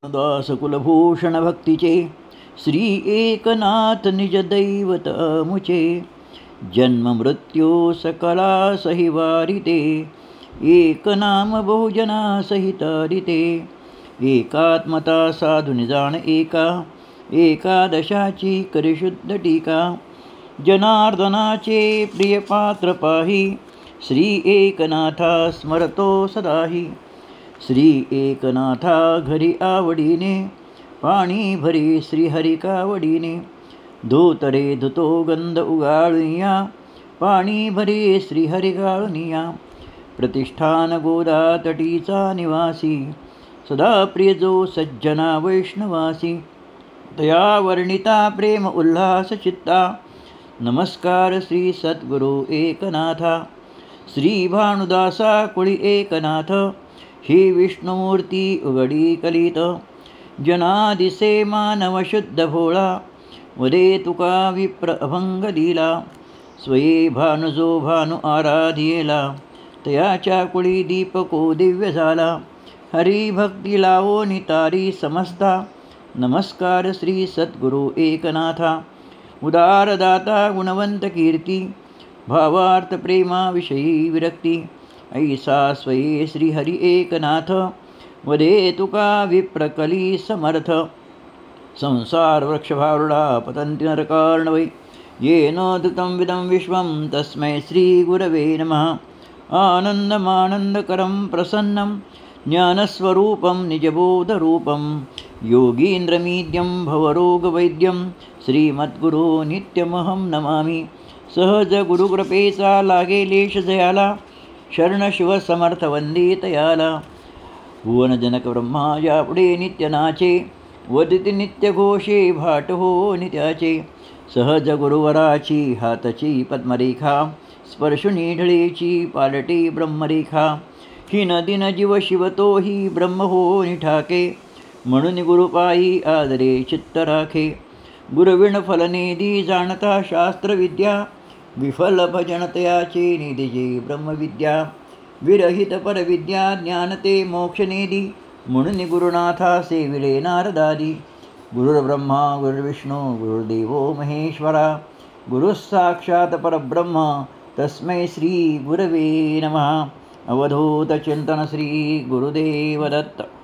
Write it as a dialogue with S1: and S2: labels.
S1: दास कुलभूषण भक्तीचे श्री एकनाथ निज दैवत मुचे जन्म मृत्यू सकला सही वारिते एक नाम बहुजना सहित रिते एकात्मता साधुनि जाण एका एकादशाची करिशुद्ध टीका जनार्दनाचे प्रिय पात्र पाही श्री एकनाथा स्मरतो सदाही श्री एकनाथा घरी आवडीने पाणी भरी श्रीहरी कावडीने धोतरे धुतो गंध उगाळुनिया पाणी भरी श्रीहरी गाळुनिया प्रतिष्ठान गोदा तटीचा निवासी सदा प्रिय जो सज्जना वैष्णवासी तया वर्णिता प्रेम उल्हास चित्ता नमस्कार श्री सद्गुरु एकनाथा श्री भानुदासा कुळी एकनाथ ही विष्णुमूर्ती उघडी कलित जनादिसे मानव शुद्ध भोळा वदे तुका विप्र अभंग दिला स्वये भानुजो भानु आराधियेला तयाच्या कुळी दीपको दिव्य झाला हरिभक्ती लावो नितारी समजता नमस्कार श्री सद्गुरु एकनाथा उदारदाता गुणवंत कीर्ती भावार्थ प्रेमाविषयी विरक्ती ऐसा स्वये श्रीहरी एकनाथ वदे तुका विप्रकली समर्थ संसार वृक्षभारुडा पतन्ति नरकार्णवै येन धृतं विदं विश्वं तस्मै श्रीगुरवे नमः आनन्दमानन्दकरं प्रसन्नं ज्ञानस्वरूपं निजबोधरूपं योगीन्द्रमीड्यं भवरोगवैद्यं श्रीमद्गुरो नित्यमहं नमामि सहज गुरुकृपेचा लागे लेश जयाला शरण शिव समर्थ वंदितयाला भुवनजनक ब्रह्मा यापुढे नित्य नाचे वदिती नित्य घोषे भाट हो नित्याचे सहज गुरुवराची हातची पद्मरेखा स्पर्शुनी ढळेची पालटे ब्रह्मरेखा ही नदी न जीव शिवतो ही ब्रह्म हो निठाके म्हणून गुरुपायी आदरे चित्त राखे गुरुविण फलनेदी जाणता शास्त्रविद्या विफल भजनतयाचे निधिजे ब्रह्मविद्या विरहित परविद्या ज्ञानते मोक्षनेदी म्हणून गुरुनाथा सेविले नारदादी गुरुर्ब्रह्मा गुरुर्विष्णू गुरुर्देवो महेश्वरा गुरुः साक्षात् परब्रह्म तस्मै श्री गुरवे नमः अवधूत चिंतन श्री गुरुदेव दत्त।